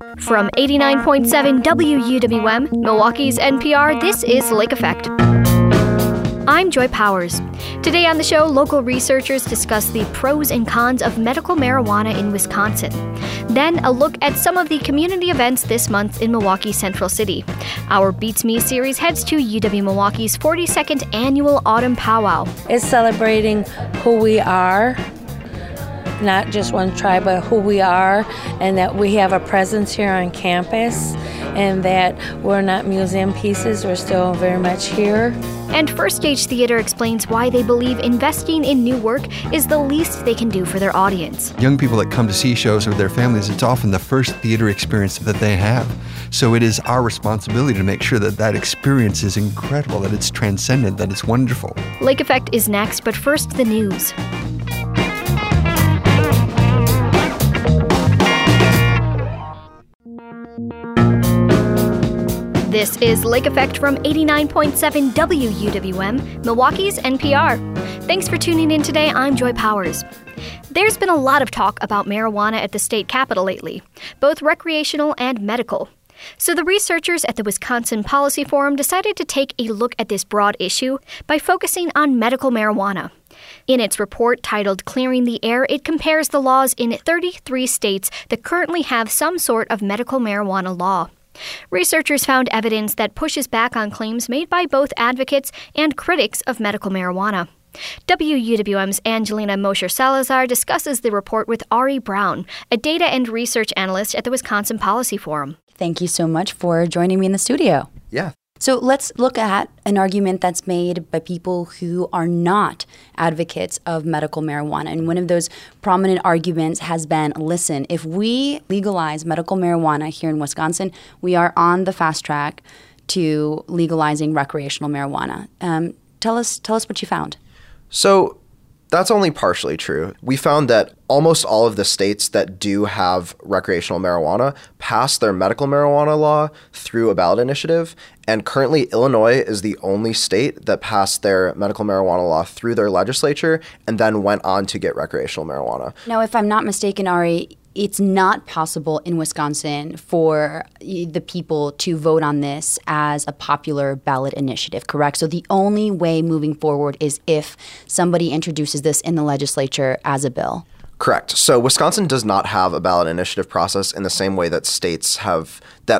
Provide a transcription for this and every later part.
From 89.7 WUWM, Milwaukee's NPR, this is Lake Effect. I'm Joy Powers. Today on the show, local researchers discuss the pros and cons of medical marijuana in Wisconsin. Then, a look at some of the community events this month in Milwaukee Central City. Our Beats Me series heads to UW-Milwaukee's 42nd Annual Autumn Powwow. It's celebrating who we are, not just one tribe, but who we are, and that we have a presence here on campus, and that we're not museum pieces, we're still very much here. And First Stage Theater explains why they believe investing in new work is the least they can do for their audience. Young people that come to see shows with their families, it's often the first theater experience that they have. So it is our responsibility to make sure that that experience is incredible, that it's transcendent, that it's wonderful. Lake Effect is next, but first the news. This is Lake Effect from 89.7 WUWM, Milwaukee's NPR. Thanks for tuning in today. I'm Joy Powers. There's been a lot of talk about marijuana at the state capitol lately, both recreational and medical. So the researchers at the Wisconsin Policy Forum decided to take a look at this broad issue by focusing on medical marijuana. In its report titled Clearing the Air, it compares the laws in 33 states that currently have some sort of medical marijuana law. Researchers found evidence that pushes back on claims made by both advocates and critics of medical marijuana. WUWM's Angelina Mosher-Salazar discusses the report with Ari Brown, a data and research analyst at the Wisconsin Policy Forum. Thank you so much for joining me in the studio. Yeah. So let's look at an argument that's made by people who are not advocates of medical marijuana. And one of those prominent arguments has been, listen, if we legalize medical marijuana here in Wisconsin, we are on the fast track to legalizing recreational marijuana. Tell us what you found. So that's only partially true. We found that almost all of the states that do have recreational marijuana pass their medical marijuana law through a ballot initiative. And currently, Illinois is the only state that passed their medical marijuana law through their legislature and then went on to get recreational marijuana. Now, if I'm not mistaken, Ari, it's not possible in Wisconsin for the people to vote on this as a popular ballot initiative, correct? So the only way moving forward is if somebody introduces this in the legislature as a bill. Correct. So Wisconsin does not have a ballot initiative process in the same way that states have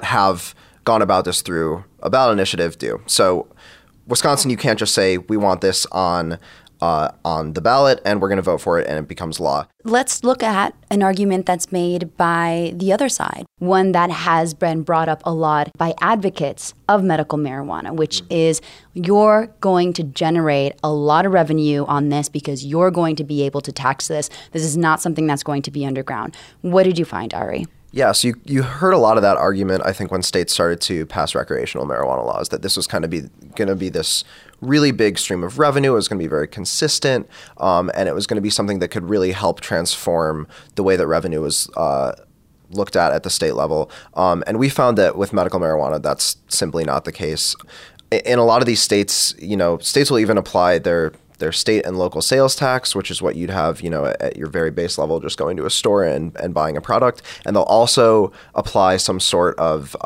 gone about this through a ballot initiative do. So Wisconsin, you can't just say, we want this on the ballot and we're going to vote for it and it becomes law. Let's look at an argument that's made by the other side, one that has been brought up a lot by advocates of medical marijuana, which is you're going to generate a lot of revenue on this because you're going to be able to tax this. This is not something that's going to be underground. What did you find, Ari? Yeah, so you heard a lot of that argument, I think, when states started to pass recreational marijuana laws, that this was kind of going to be this really big stream of revenue. It was going to be very consistent, and it was going to be something that could really help transform the way that revenue was looked at the state level. And we found that with medical marijuana, that's simply not the case. In a lot of these states, states will even apply their state and local sales tax, which is what you'd have, at your very base level, just going to a store and buying a product. And they'll also apply some sort of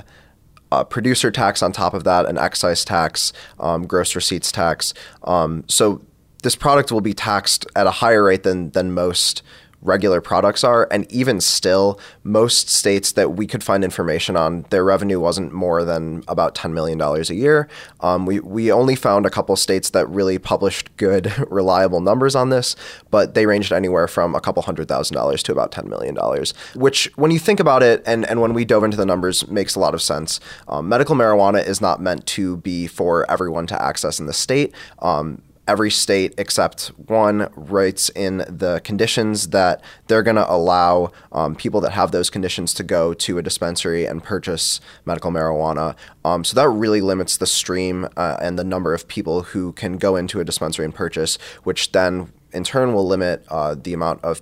producer tax on top of that, an excise tax, gross receipts tax. So this product will be taxed at a higher rate than most regular products are. And even still, most states that we could find information on, their revenue wasn't more than about $10 million a year. We only found a couple states that really published good, reliable numbers on this, but they ranged anywhere from a couple $100,000 to about $10 million, which when you think about it, and when we dove into the numbers, makes a lot of sense. Medical marijuana is not meant to be for everyone to access in the state. Every state except one writes in the conditions that they're going to allow people that have those conditions to go to a dispensary and purchase medical marijuana. So that really limits the stream and the number of people who can go into a dispensary and purchase, which then in turn will limit the amount of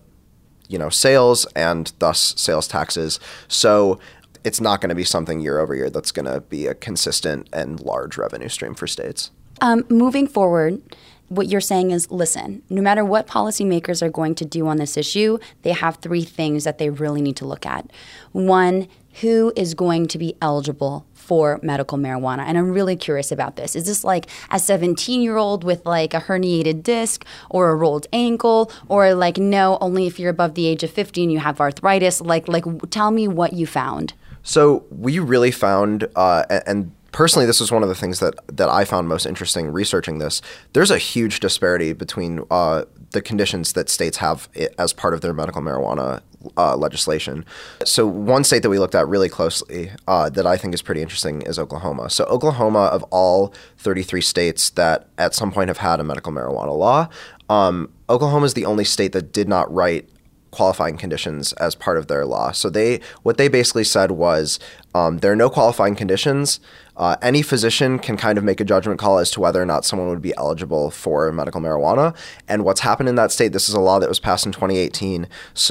sales and thus sales taxes. So it's not going to be something year over year that's going to be a consistent and large revenue stream for states. Moving forward, what you're saying is, listen, no matter what policymakers are going to do on this issue, they have three things that they really need to look at. One, who is going to be eligible for medical marijuana? And I'm really curious about this. Is this like a 17-year-old with like a herniated disc or a rolled ankle, or like, no, only if you're above the age of 50 and you have arthritis? Like tell me what you found. So we really found, and personally, this was one of the things that I found most interesting researching this. There's a huge disparity between the conditions that states have as part of their medical marijuana legislation. So one state that we looked at really closely that I think is pretty interesting is Oklahoma. So Oklahoma, of all 33 states that at some point have had a medical marijuana law, Oklahoma is the only state that did not write qualifying conditions as part of their law. So what they basically said was there are no qualifying conditions. Any physician can kind of make a judgment call as to whether or not someone would be eligible for medical marijuana. And what's happened in that state, this is a law that was passed in 2018.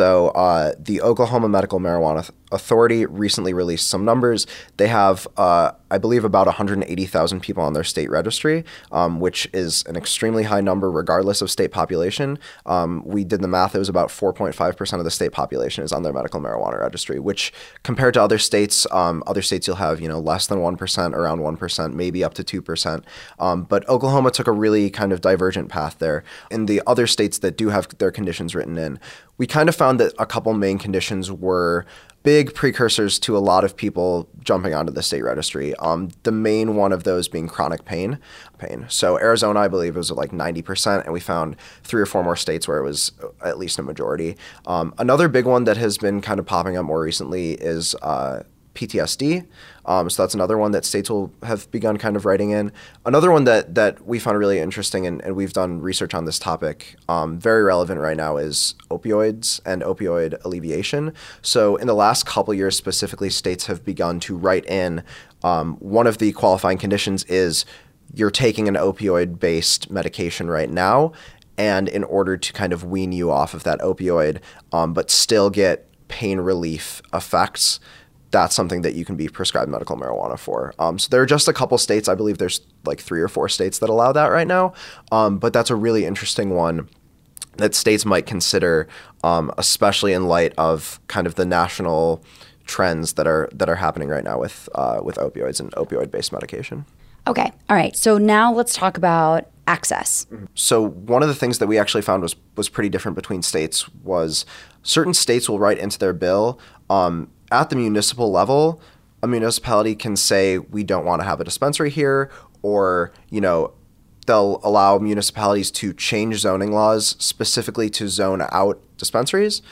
So the Oklahoma Medical Marijuana Authority recently released some numbers. They have, I believe, about 180,000 people on their state registry, which is an extremely high number regardless of state population. We did the math. It was about 4.5% of the state population is on their medical marijuana registry, which compared to other states you'll have, less than 1%, around 1%, maybe up to 2%. But Oklahoma took a really kind of divergent path there. In the other states that do have their conditions written in, we kind of found that a couple main conditions were big precursors to a lot of people jumping onto the state registry. The main one of those being chronic pain. So Arizona, I believe, was at like 90%, and we found 3 or 4 more states where it was at least a majority. Another big one that has been kind of popping up more recently is PTSD. So that's another one that states will have begun kind of writing in. Another one that we found really interesting, and we've done research on this topic, very relevant right now, is opioids and opioid alleviation. So in the last couple years specifically, states have begun to write in one of the qualifying conditions is you're taking an opioid-based medication right now, and in order to kind of wean you off of that opioid, but still get pain relief effects, that's something that you can be prescribed medical marijuana for. So there are just a couple states. I believe there's like 3 or 4 states that allow that right now. But that's a really interesting one that states might consider, especially in light of kind of the national trends that are happening right now with opioids and opioid-based medication. Okay. All right. So now let's talk about access. So one of the things that we actually found was pretty different between states was certain states will write into their bill, at the municipal level, a municipality can say, we don't want to have a dispensary here, or, they'll allow municipalities to change zoning laws specifically to zone out dispensaries.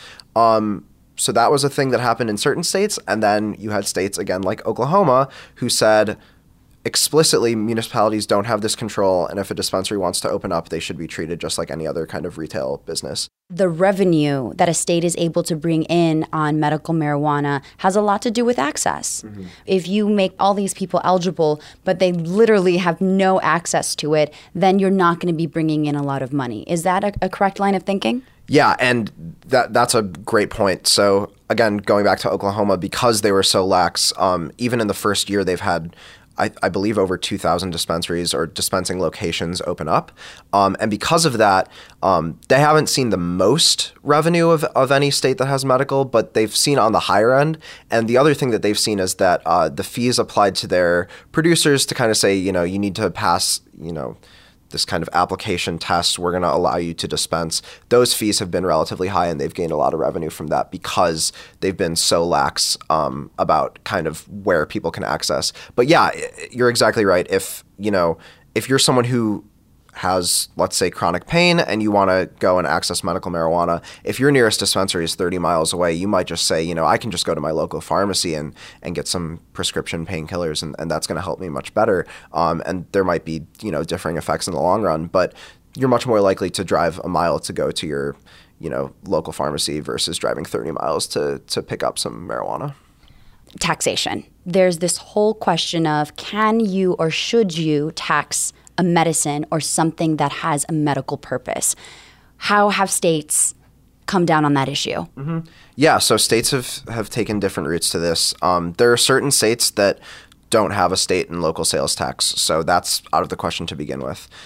So that was a thing that happened in certain states. And then you had states, again, like Oklahoma, who said explicitly municipalities don't have this control, and if a dispensary wants to open up, they should be treated just like any other kind of retail business. The revenue that a state is able to bring in on medical marijuana has a lot to do with access. Mm-hmm. If you make all these people eligible, but they literally have no access to it, then you're not going to be bringing in a lot of money. Is that a correct line of thinking? Yeah, and that's a great point. So again, going back to Oklahoma, because they were so lax, even in the first year they've had I believe over 2,000 dispensaries or dispensing locations open up. And because of that, they haven't seen the most revenue of any state that has medical, but they've seen on the higher end. And the other thing that they've seen is that the fees applied to their producers to kind of say, you need to pass, this kind of application test, we're going to allow you to dispense. Those fees have been relatively high, and they've gained a lot of revenue from that because they've been so lax about kind of where people can access. But yeah, you're exactly right. If you're someone who has, let's say, chronic pain and you want to go and access medical marijuana, if your nearest dispensary is 30 miles away, you might just say, I can just go to my local pharmacy and get some prescription painkillers, and that's going to help me much better. And there might be, differing effects in the long run, but you're much more likely to drive a mile to go to your, local pharmacy versus driving 30 miles to pick up some marijuana. Taxation. There's this whole question of, can you or should you tax a medicine or something that has a medical purpose? How have states come down on that issue? Mm-hmm. Yeah, so states have taken different routes to this. There are certain states that don't have a state and local sales tax, so that's out of the question to begin with.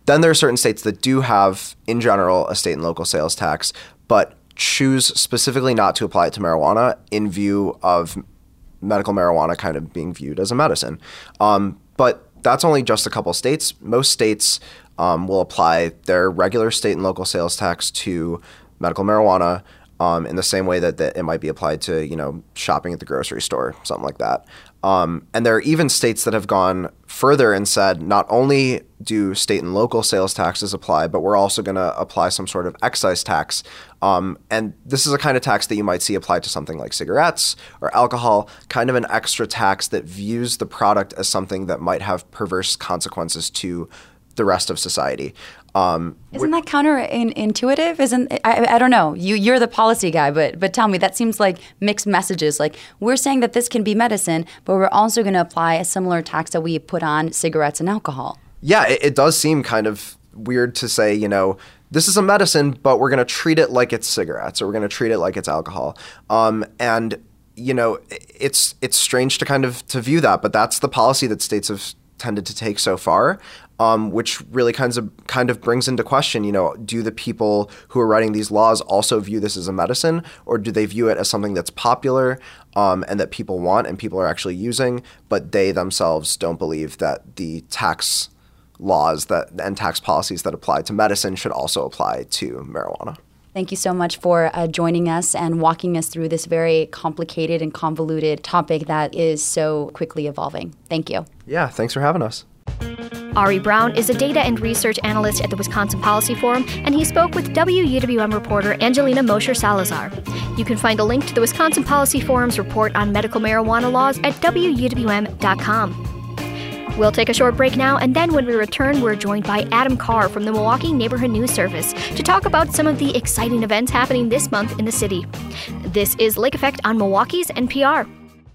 Then there are certain states that do have, in general, a state and local sales tax, but choose specifically not to apply it to marijuana in view of medical marijuana kind of being viewed as a medicine. But that's only just a couple states. Most states will apply their regular state and local sales tax to medical marijuana in the same way that it might be applied to, shopping at the grocery store, something like that. And there are even states that have gone further and said not only do state and local sales taxes apply, but we're also going to apply some sort of excise tax. And this is a kind of tax that you might see applied to something like cigarettes or alcohol, kind of an extra tax that views the product as something that might have perverse consequences to the rest of society. Isn't that counterintuitive? I don't know. You're the policy guy, but tell me, that seems like mixed messages. Like, we're saying that this can be medicine, but we're also going to apply a similar tax that we put on cigarettes and alcohol. Yeah, it does seem kind of weird to say, this is a medicine, but we're going to treat it like it's cigarettes, or we're going to treat it like it's alcohol. And it's strange to kind of to view that, but that's the policy that states have tended to take so far. Which really kind of brings into question, do the people who are writing these laws also view this as a medicine, or do they view it as something that's popular and that people want and people are actually using, but they themselves don't believe that the tax laws and tax policies that apply to medicine should also apply to marijuana. Thank you so much for joining us and walking us through this very complicated and convoluted topic that is so quickly evolving. Thank you. Yeah, thanks for having us. Ari Brown is a data and research analyst at the Wisconsin Policy Forum, and he spoke with WUWM reporter Angelina Mosher-Salazar. You can find a link to the Wisconsin Policy Forum's report on medical marijuana laws at WUWM.com. We'll take a short break now, and then when we return, we're joined by Adam Carr from the Milwaukee Neighborhood News Service to talk about some of the exciting events happening this month in the city. This is Lake Effect on Milwaukee's NPR.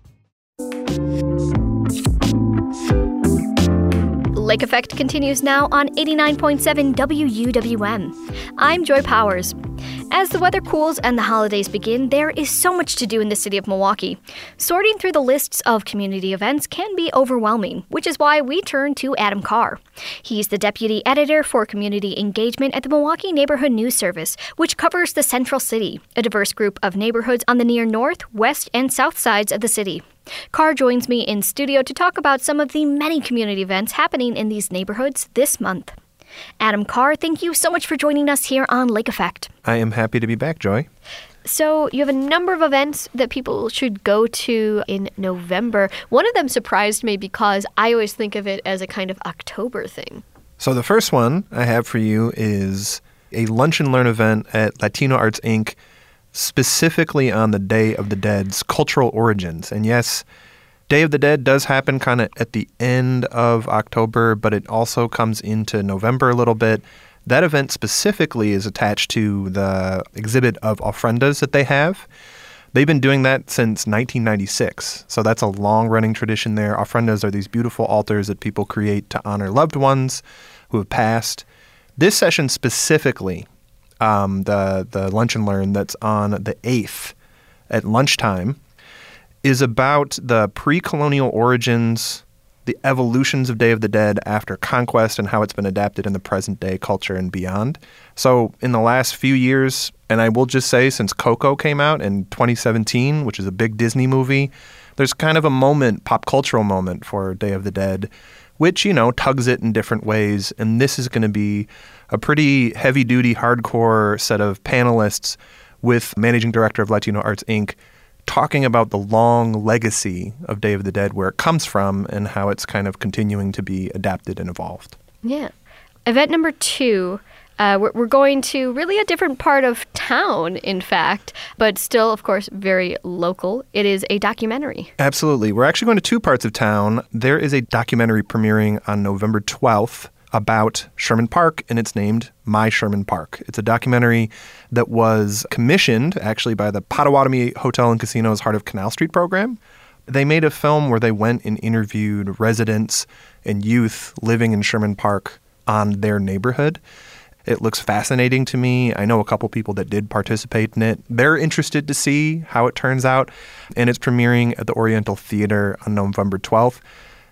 Lake Effect continues now on 89.7 WUWM. I'm Joy Powers. As the weather cools and the holidays begin, there is so much to do in the city of Milwaukee. Sorting through the lists of community events can be overwhelming, which is why we turn to Adam Carr. He's the deputy editor for community engagement at the Milwaukee Neighborhood News Service, which covers the Central City, a diverse group of neighborhoods on the near north, west, and south sides of the city. Carr joins me in studio to talk about some of the many community events happening in these neighborhoods this month. Adam Carr, thank you so much for joining us here on Lake Effect. I am happy to be back, Joy. So you have a number of events that people should go to in November. One of them surprised me because I always think of it as a kind of October thing. So the first one I have for you is a Lunch and Learn event at Latino Arts, Inc., specifically on the Day of the Dead's cultural origins. And yes, Day of the Dead does happen kind of at the end of October, but it also comes into November a little bit. That event specifically is attached to the exhibit of ofrendas that they have. They've been doing that since 1996, so that's a long-running tradition there. Ofrendas are these beautiful altars that people create to honor loved ones who have passed. This session specifically, the Lunch and Learn that's on the 8th at lunchtime, is about the pre-colonial origins, the evolutions of Day of the Dead after conquest, and how it's been adapted in the present-day culture and beyond. So in the last few years, and I will just say since Coco came out in 2017, which is a big Disney movie, there's kind of a moment, pop cultural moment for Day of the Dead, which, tugs it in different ways. And this is going to be a pretty heavy-duty, hardcore set of panelists with managing director of Latino Arts, Inc., talking about the long legacy of Day of the Dead, where it comes from, and how it's kind of continuing to be adapted and evolved. Yeah. Event number 2, we're going to really a different part of town, in fact, but still, of course, very local. It is a documentary. Absolutely. We're actually going to 2 parts of town. There is a documentary premiering on November 12th about Sherman Park, and it's named My Sherman Park. It's a documentary that was commissioned, actually, by the Potawatomi Hotel and Casino's Heart of Canal Street program. They made a film where they went and interviewed residents and youth living in Sherman Park on their neighborhood. It looks fascinating to me. I know a couple people that did participate in it. They're interested to see how it turns out, and it's premiering at the Oriental Theater on November 12th.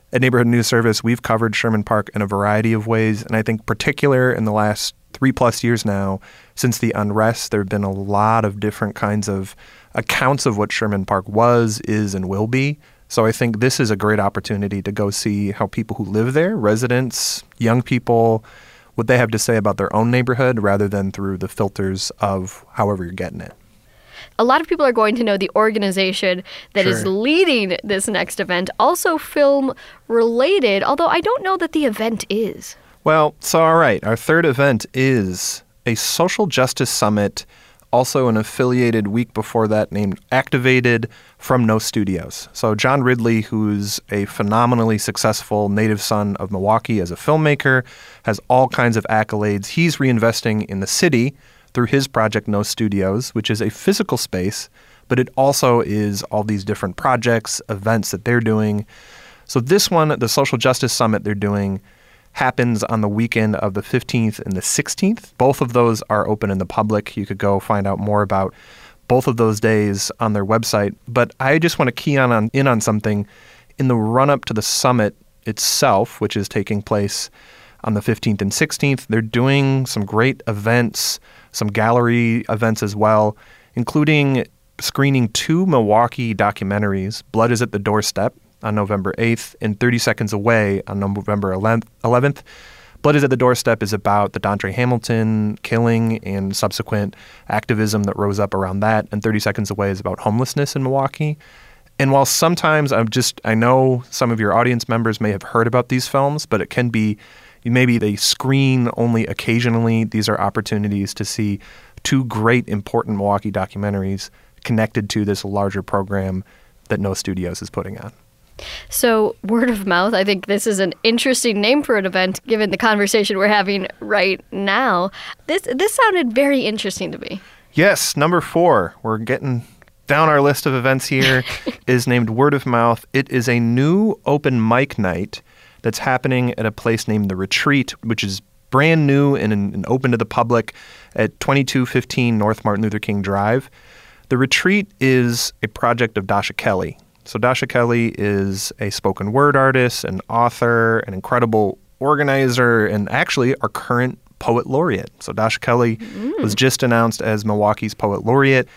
At Neighborhood News Service, we've covered Sherman Park in a variety of ways, and I think particular in the last 3+ years now, since the unrest, there have been a lot of different kinds of accounts of what Sherman Park was, is, and will be. So I think this is a great opportunity to go see how people who live there, residents, young people, what they have to say about their own neighborhood rather than through the filters of however you're getting it. A lot of people are going to know the organization that is leading this next event, also film related, although I don't know that the event is. Well, so all right, our third event is a social justice summit, also an affiliated week before that named Activated from No Studios. So John Ridley, who's a phenomenally successful native son of Milwaukee as a filmmaker, has all kinds of accolades. He's reinvesting in the city through his project No Studios, which is a physical space, but it also is all these different projects, events that they're doing. So this one, the Social Justice Summit they're doing, happens on the weekend of the 15th and the 16th. Both of those are open in the public. You could go find out more about both of those days on their website. But I just want to key in on something. In the run-up to the summit itself, which is taking place on the 15th and 16th, they're doing some great events, some gallery events as well, including screening 2 Milwaukee documentaries, Blood is at the Doorstep on November 8th and 30 Seconds Away on November 11th. Blood is at the Doorstep is about the Dontre Hamilton killing and subsequent activism that rose up around that, and 30 Seconds Away is about homelessness in Milwaukee. And while sometimes I know some of your audience members may have heard about these films, but it can be maybe they screen only occasionally. These are opportunities to see 2 great, important Milwaukee documentaries connected to this larger program that No Studios is putting on. So, word of mouth, I think this is an interesting name for an event, given the conversation we're having right now. This sounded very interesting to me. Yes, number 4. We're getting down our list of events here is named Word of Mouth. It is a new open mic night that's happening at a place named The Retreat, which is brand new and open to the public at 2215 North Martin Luther King Drive. The Retreat is a project of Dasha Kelly. So Dasha Kelly is a spoken word artist, an author, an incredible organizer, and actually our current poet laureate. So Dasha Kelly was just announced as Milwaukee's poet laureate.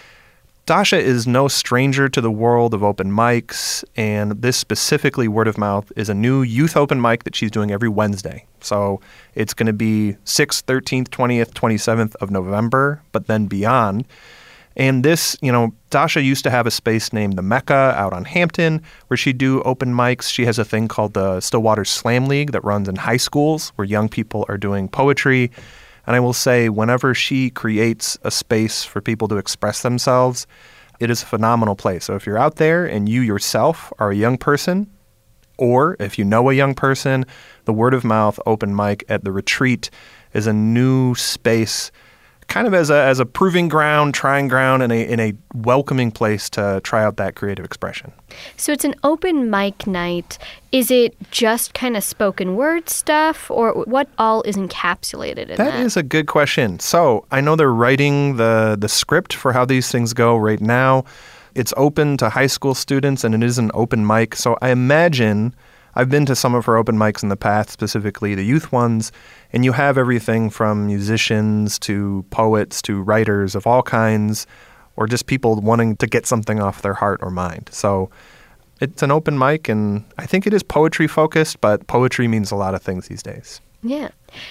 Dasha is no stranger to the world of open mics, and this specifically, Word of Mouth, is a new youth open mic that she's doing every Wednesday. So it's going to be 6th, 13th, 20th, 27th of November, but then beyond. And this, Dasha used to have a space named the Mecca out on Hampton where she'd do open mics. She has a thing called the Stillwater Slam League that runs in high schools where young people are doing poetry. And I will say, whenever she creates a space for people to express themselves, it is a phenomenal place. So if you're out there and you yourself are a young person, or if you know a young person, the Word of Mouth open mic at The Retreat is a new space, kind of as a proving ground, trying ground, and a welcoming place to try out that creative expression. So it's an open mic night. Is it just kind of spoken word stuff, or what all is encapsulated in that? That is a good question. So I know they're writing the script for how these things go right now. It's open to high school students, and it is an open mic. So I imagine, I've been to some of her open mics in the past, specifically the youth ones, and you have everything from musicians to poets to writers of all kinds, or just people wanting to get something off their heart or mind. So it's an open mic, and I think it is poetry focused, but poetry means a lot of things these days. Yeah.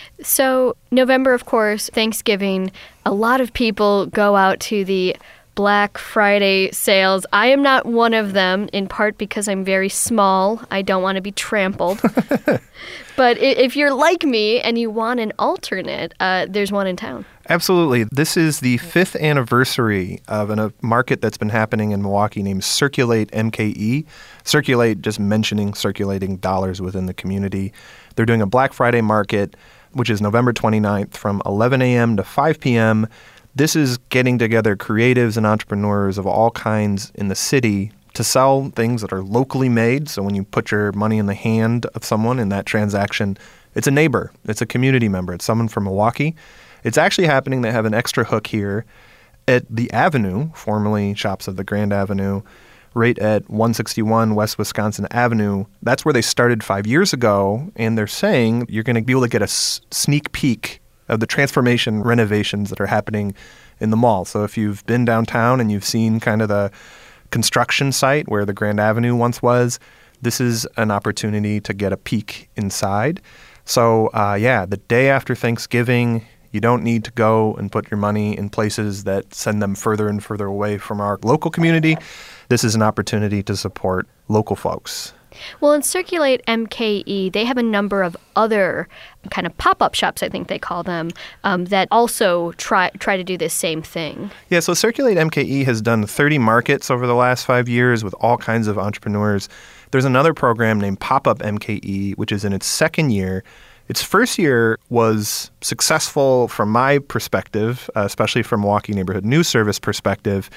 So November, of course, Thanksgiving, a lot of people go out to the Black Friday sales. I am not one of them, in part because I'm very small. I don't want to be trampled. But if you're like me and you want an alternate, there's one in town. Absolutely. This is the 5th anniversary of a market that's been happening in Milwaukee named Circulate MKE. Circulate, just mentioning circulating dollars within the community. They're doing a Black Friday market, which is November 29th from 11 a.m. to 5 p.m. This is getting together creatives and entrepreneurs of all kinds in the city to sell things that are locally made. So when you put your money in the hand of someone in that transaction, it's a neighbor, it's a community member, it's someone from Milwaukee. It's actually happening. They have an extra hook here at the Avenue, formerly Shops of the Grand Avenue, right at 161 West Wisconsin Avenue. That's where they started 5 years ago, and they're saying you're going to be able to get a sneak peek of the transformation renovations that are happening in the mall. So if you've been downtown and you've seen kind of the construction site where the Grand Avenue once was, this is an opportunity to get a peek inside. So, the day after Thanksgiving, you don't need to go and put your money in places that send them further and further away from our local community. This is an opportunity to support local folks. Well, in Circulate MKE, they have a number of other kind of pop-up shops, I think they call them, that also try to do this same thing. Yeah, so Circulate MKE has done 30 markets over the last 5 years with all kinds of entrepreneurs. There's another program named Pop-Up MKE, which is in its second year. Its first year was successful from my perspective, especially from Milwaukee Neighborhood News Service perspective.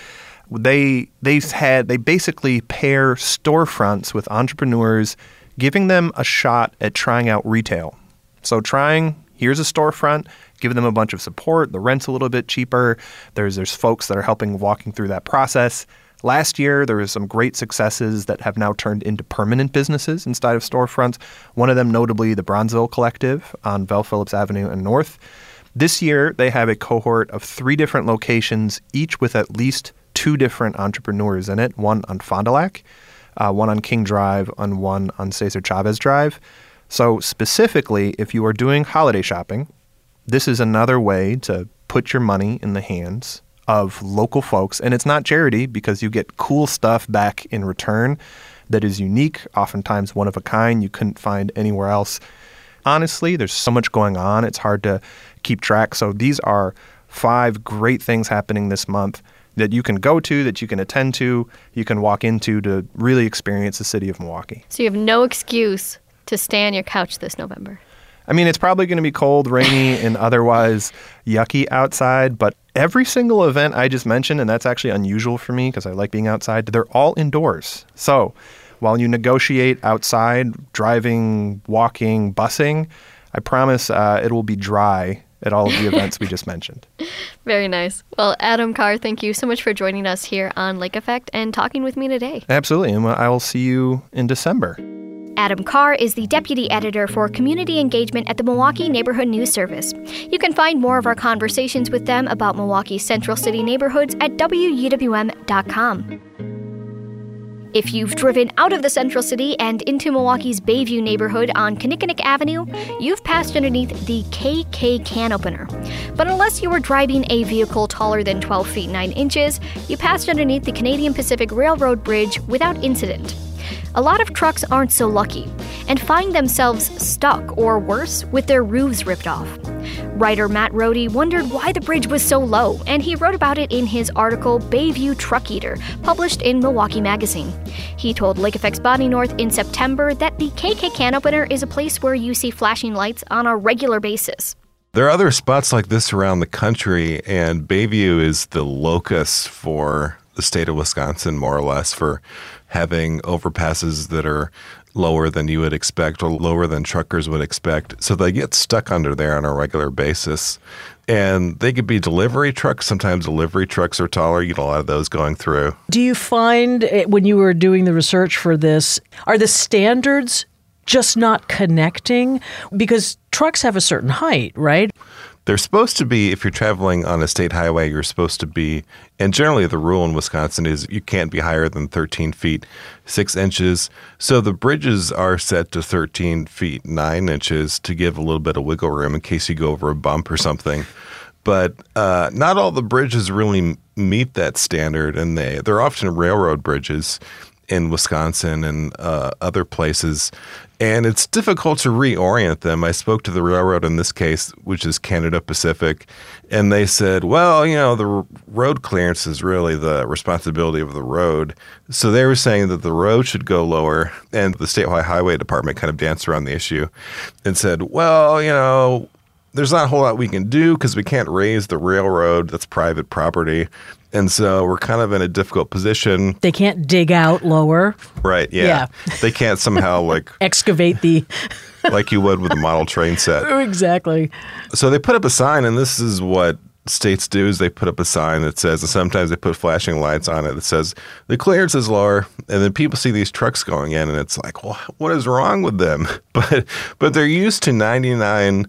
They basically pair storefronts with entrepreneurs, giving them a shot at trying out retail. So here's a storefront, giving them a bunch of support. The rent's a little bit cheaper. There's folks that are helping walking through that process. Last year, there was some great successes that have now turned into permanent businesses inside of storefronts. One of them notably the Bronzeville Collective on Bell Phillips Avenue and North. This year, they have a cohort of 3 different locations, each with at least 2 different entrepreneurs in it, one on Fond du Lac, one on King Drive, and one on Cesar Chavez Drive. So specifically, if you are doing holiday shopping, this is another way to put your money in the hands of local folks. And it's not charity because you get cool stuff back in return that is unique, oftentimes one of a kind you couldn't find anywhere else. Honestly, there's so much going on, it's hard to keep track. So these are 5 great things happening this month that you can go to, that you can attend to, you can walk into to really experience the city of Milwaukee. So you have no excuse to stay on your couch this November. I mean, it's probably going to be cold, rainy, and otherwise yucky outside, but every single event I just mentioned, and that's actually unusual for me because I like being outside, they're all indoors. So while you negotiate outside, driving, walking, busing, I promise it will be dry at all of the events we just mentioned. Very nice. Well, Adam Carr, thank you so much for joining us here on Lake Effect and talking with me today. Absolutely, and I will see you in December. Adam Carr is the Deputy Editor for Community Engagement at the Milwaukee Neighborhood News Service. You can find more of our conversations with them about Milwaukee's Central City neighborhoods at WUWM.com. If you've driven out of the Central City and into Milwaukee's Bayview neighborhood on Kinnickinnick Avenue, you've passed underneath the KK Can Opener. But unless you were driving a vehicle taller than 12 feet 9 inches, you passed underneath the Canadian Pacific Railroad Bridge without incident. A lot of trucks aren't so lucky and find themselves stuck or worse with their roofs ripped off. Writer Matt Rohde wondered why the bridge was so low, and he wrote about it in his article Bayview Truck Eater, published in Milwaukee Magazine. He told Lake Effect's Bonnie North in September that the KK Can Opener is a place where you see flashing lights on a regular basis. There are other spots like this around the country, and Bayview is the locus for the state of Wisconsin, more or less, for having overpasses that are lower than you would expect or lower than truckers would expect. So they get stuck under there on a regular basis. And they could be delivery trucks. Sometimes delivery trucks are taller. You get a lot of those going through. Do you find, when you were doing the research for this, are the standards just not connecting? Because trucks have a certain height, right? They're supposed to be, if you're traveling on a state highway, you're supposed to be, and generally the rule in Wisconsin is you can't be higher than 13 feet 6 inches. So the bridges are set to 13 feet 9 inches to give a little bit of wiggle room in case you go over a bump or something. But not all the bridges really meet that standard, and they're often railroad bridges in Wisconsin and other places. And it's difficult to reorient them. I spoke to the railroad in this case, which is Canada Pacific, and they said, well, the road clearance is really the responsibility of the road. So they were saying that the road should go lower, and the Statewide Highway Department kind of danced around the issue and said, well, there's not a whole lot we can do because we can't raise the railroad. That's private property. And so we're kind of in a difficult position. They can't dig out lower. Right, yeah. They can't somehow excavate the... like you would with a model train set. Exactly. So they put up a sign, and this is what states do is they put up a sign that says, and sometimes they put flashing lights on it that says, the clearance is lower. And then people see these trucks going in, and it's like, well, what is wrong with them? But they're used to 99%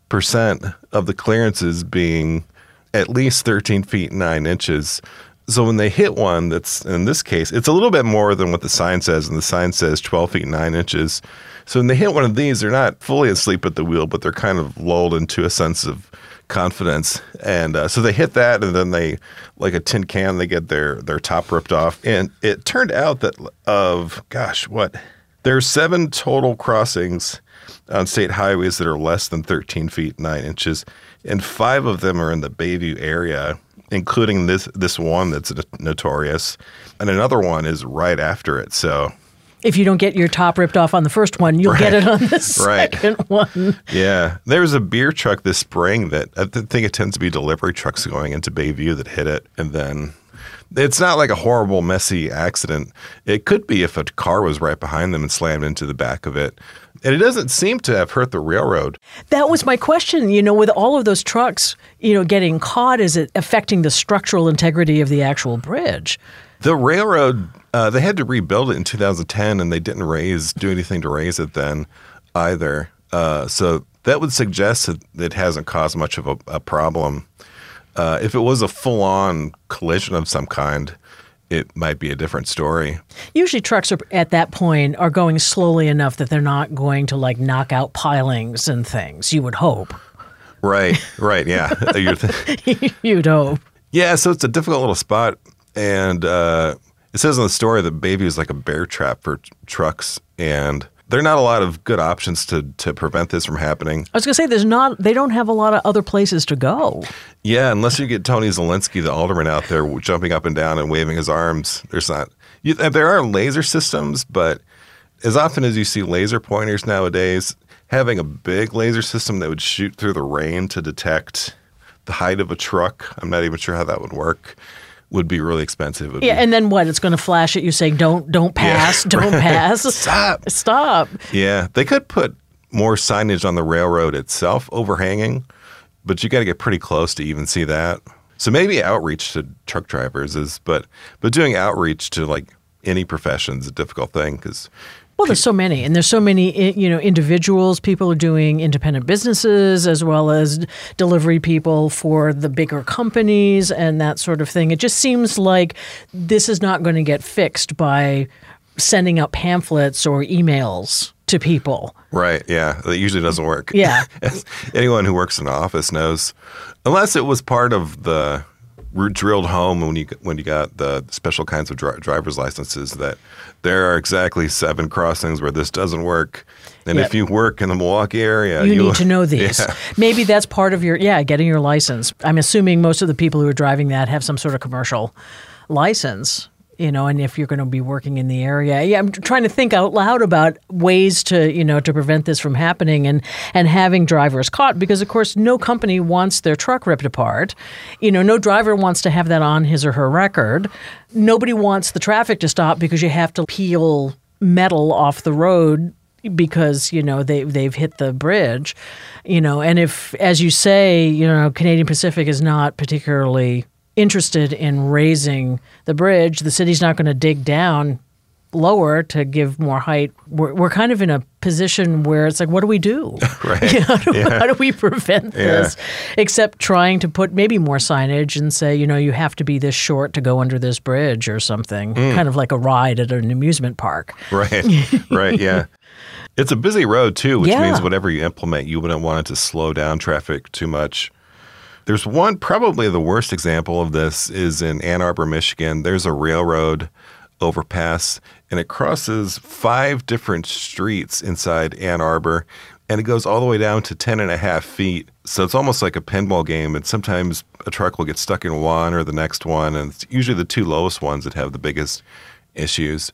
of the clearances being at least 13 feet 9 inches. So when they hit one that's, in this case, it's a little bit more than what the sign says, and the sign says 12 feet 9 inches. So when they hit one of these, they're not fully asleep at the wheel, but they're kind of lulled into a sense of confidence. And so they hit that, and then they, like a tin can, they get their top ripped off. And it turned out that there's 7 total crossings on state highways that are less than 13 feet 9 inches, and 5 of them are in the Bayview area, including this one that's notorious, and another one is right after it. So if you don't get your top ripped off on the first one, you'll get it on the second one. Yeah. There was a beer truck this spring that I think it tends to be delivery trucks going into Bayview that hit it. And then it's not like a horrible, messy accident. It could be if a car was right behind them and slammed into the back of it. And it doesn't seem to have hurt the railroad. That was my question. With all of those trucks, getting caught, is it affecting the structural integrity of the actual bridge? The railroad, they had to rebuild it in 2010, and they didn't do anything to raise it then either. So that would suggest that it hasn't caused much of a problem. If it was a full-on collision of some kind, it might be a different story. Usually trucks at that point are going slowly enough that they're not going to knock out pilings and things, you would hope. Right, yeah. You'd hope. Yeah, so it's a difficult little spot. And it says in the story that Bayview is like a bear trap for trucks, and there are not a lot of good options to prevent this from happening. I was going to say, they don't have a lot of other places to go. Yeah, unless you get Tony Zielinski, the alderman, out there jumping up and down and waving his arms. There are laser systems, but as often as you see laser pointers nowadays, having a big laser system that would shoot through the rain to detect the height of a truck, I'm not even sure how that would work, would be really expensive. And then what? It's going to flash at you saying, don't pass, don't pass. Stop. Yeah. They could put more signage on the railroad itself overhanging, but you got to get pretty close to even see that. So maybe outreach to truck drivers but doing outreach to any profession is a difficult thing because Well, there's so many, and there's so many, individuals. People are doing independent businesses as well as delivery people for the bigger companies and that sort of thing. It just seems like this is not going to get fixed by sending out pamphlets or emails to people. Right. Yeah. That usually doesn't work. Yeah. Anyone who works in an office knows, unless it was part of the drilled home when you got the special kinds of driver's licenses, that there are exactly 7 crossings where this doesn't work. And if you work in the Milwaukee area, you need to know these. Yeah. Maybe that's part of your, getting your license. I'm assuming most of the people who are driving that have some sort of commercial license. And if you're going to be working in the area, I'm trying to think out loud about ways to, to prevent this from happening and having drivers caught, because of course no company wants their truck ripped apart. No driver wants to have that on his or her record. Nobody wants the traffic to stop because you have to peel metal off the road because, they've hit the bridge, and if, as you say, Canadian Pacific is not particularly interested in raising the bridge, the city's not going to dig down lower to give more height. We're kind of in a position where it's like, what do we do? Right. How do we prevent this? Except trying to put maybe more signage and say, you have to be this short to go under this bridge or something, kind of like a ride at an amusement park. Right. Right. Yeah. It's a busy road too, which means whatever you implement, you wouldn't want it to slow down traffic too much. There's one, probably the worst example of this is in Ann Arbor, Michigan. There's a railroad overpass, and it crosses 5 different streets inside Ann Arbor, and it goes all the way down to 10.5 feet. So it's almost like a pinball game, and sometimes a truck will get stuck in one or the next one, and it's usually the 2 lowest ones that have the biggest issues.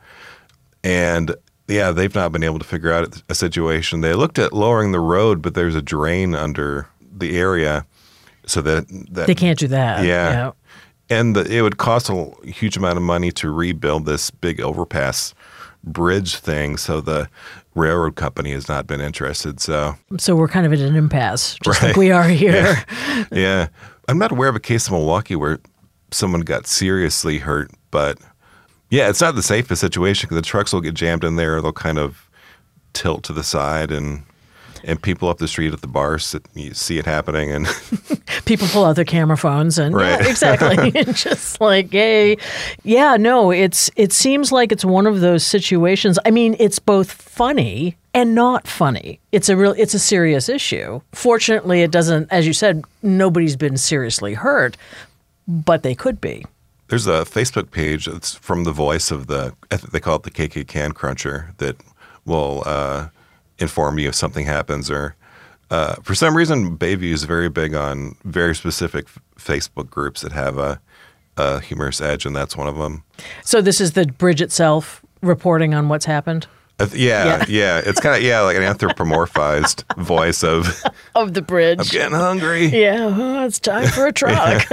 And they've not been able to figure out a situation. They looked at lowering the road, but there's a drain under the area. So that they can't do that. Yeah. And it would cost a huge amount of money to rebuild this big overpass bridge thing. So the railroad company has not been interested. So we're kind of at an impasse, just like we are here. Yeah. I'm not aware of a case in Milwaukee where someone got seriously hurt, but yeah, it's not the safest situation because the trucks will get jammed in there. They'll kind of tilt to the side and people up the street at the bar, you see it happening. And people pull out their camera phones and right. Yeah, exactly. Just like, hey, yeah, no, it seems like it's one of those situations. I mean, it's both funny and not funny. It's a serious issue. Fortunately, it doesn't, as you said, nobody's been seriously hurt, but they could be. There's a Facebook page that's from the voice of they call it the KK Can Cruncher, that will inform you if something happens. Or for some reason, Bayview is very big on very specific Facebook groups that have a humorous edge, and that's one of them. So this is the bridge itself reporting on what's happened? Yeah. It's kind of, like an anthropomorphized voice of the bridge. I'm getting hungry. Yeah, it's time for a truck.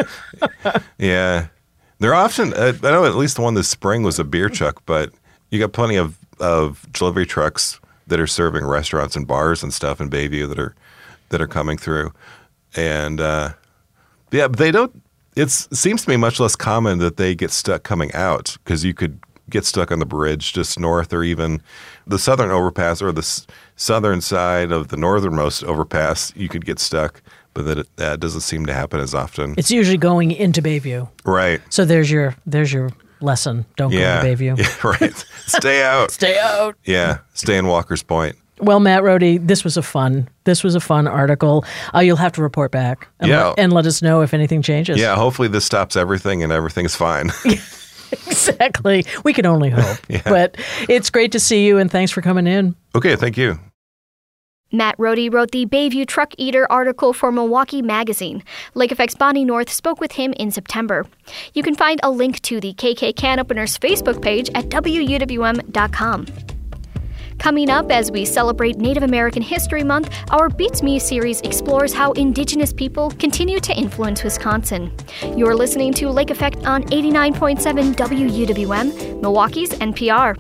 Yeah. They're often, I know at least the one this spring was a beer truck, but you got plenty of delivery trucks that are serving restaurants and bars and stuff in Bayview that are coming through. And but they don't, it seems to me much less common that they get stuck coming out, because you could get stuck on the bridge just north, or even the southern overpass, or the southern side of the northernmost overpass, you could get stuck. But that doesn't seem to happen as often. It's usually going into Bayview. Right. So there's your lesson. Don't go to Bayview. Yeah, right. Stay out. Stay out. Yeah. Stay in Walker's Point. Well, Matt Rohde, this was a fun article. You'll have to report back and let us know if anything changes. Yeah, hopefully this stops everything and everything's fine. Exactly. We can only hope. Yeah. But it's great to see you, and thanks for coming in. Okay, thank you. Matt Rohde wrote the Bayview Truck Eater article for Milwaukee Magazine. Lake Effect's Bonnie North spoke with him in September. You can find a link to the KK Can Openers Facebook page at WUWM.com. Coming up, as we celebrate Native American History Month, our Beats Me series explores how Indigenous people continue to influence Wisconsin. You're listening to Lake Effect on 89.7 WUWM, Milwaukee's NPR.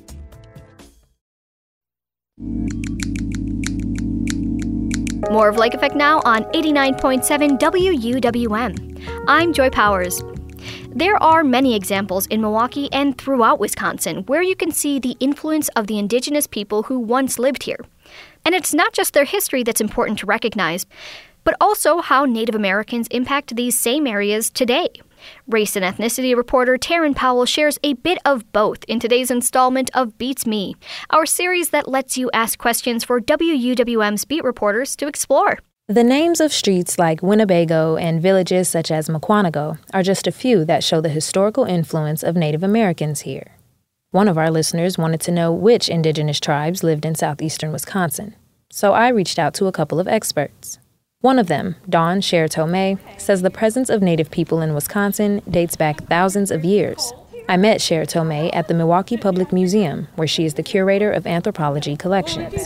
More of Lake Effect now on 89.7 WUWM. I'm Joy Powers. There are many examples in Milwaukee and throughout Wisconsin where you can see the influence of the Indigenous people who once lived here. And it's not just their history that's important to recognize, but also how Native Americans impact these same areas today. Race and ethnicity reporter Taryn Powell shares a bit of both in today's installment of Beats Me, our series that lets you ask questions for WUWM's beat reporters to explore. The names of streets like Winnebago and villages such as Mukwonago are just a few that show the historical influence of Native Americans here. One of our listeners wanted to know which indigenous tribes lived in southeastern Wisconsin, so I reached out to a couple of experts. One of them, Dawn Sher-Tomei, says the presence of Native people in Wisconsin dates back thousands of years. I met Sher-Tomei at the Milwaukee Public Museum, where she is the curator of anthropology collections.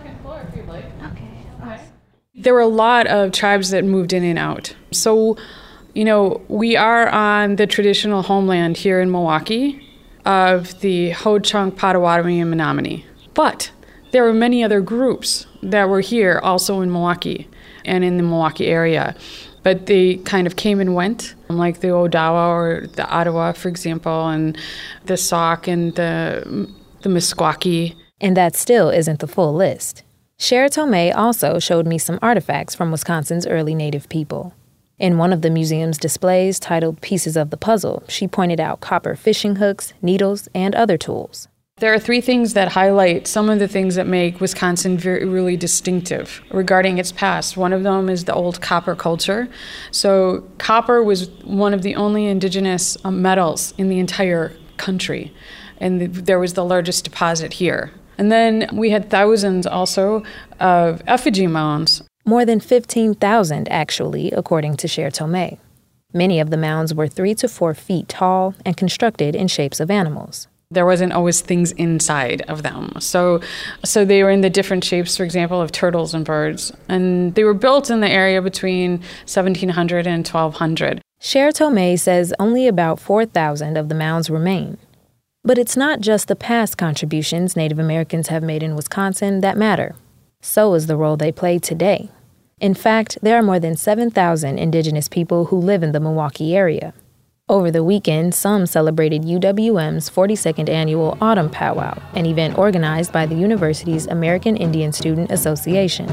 There were a lot of tribes that moved in and out. So, we are on the traditional homeland here in Milwaukee of the Ho-Chunk, Potawatomi, and Menominee. But there were many other groups that were here also in Milwaukee and in the Milwaukee area. But they kind of came and went, like the Odawa or the Ottawa, for example, and the Sauk and the Meskwaki. And that still isn't the full list. Sher-Tomei also showed me some artifacts from Wisconsin's early Native people. In one of the museum's displays titled Pieces of the Puzzle, she pointed out copper fishing hooks, needles, and other tools. There are three things that highlight some of the things that make Wisconsin really distinctive regarding its past. One of them is the old copper culture. So copper was one of the only indigenous metals in the entire country, and there was the largest deposit here. And then we had thousands also of effigy mounds. More than 15,000, actually, according to Sher-Tomei. Many of the mounds were 3 to 4 feet tall and constructed in shapes of animals. There wasn't always things inside of them. So they were in the different shapes, for example, of turtles and birds. And they were built in the area between 1700 and 1200. Sher-Tomei says only about 4,000 of the mounds remain. But it's not just the past contributions Native Americans have made in Wisconsin that matter. So is the role they play today. In fact, there are more than 7,000 indigenous people who live in the Milwaukee area. Over the weekend, some celebrated UWM's 42nd annual Autumn Powwow, an event organized by the university's American Indian Student Association.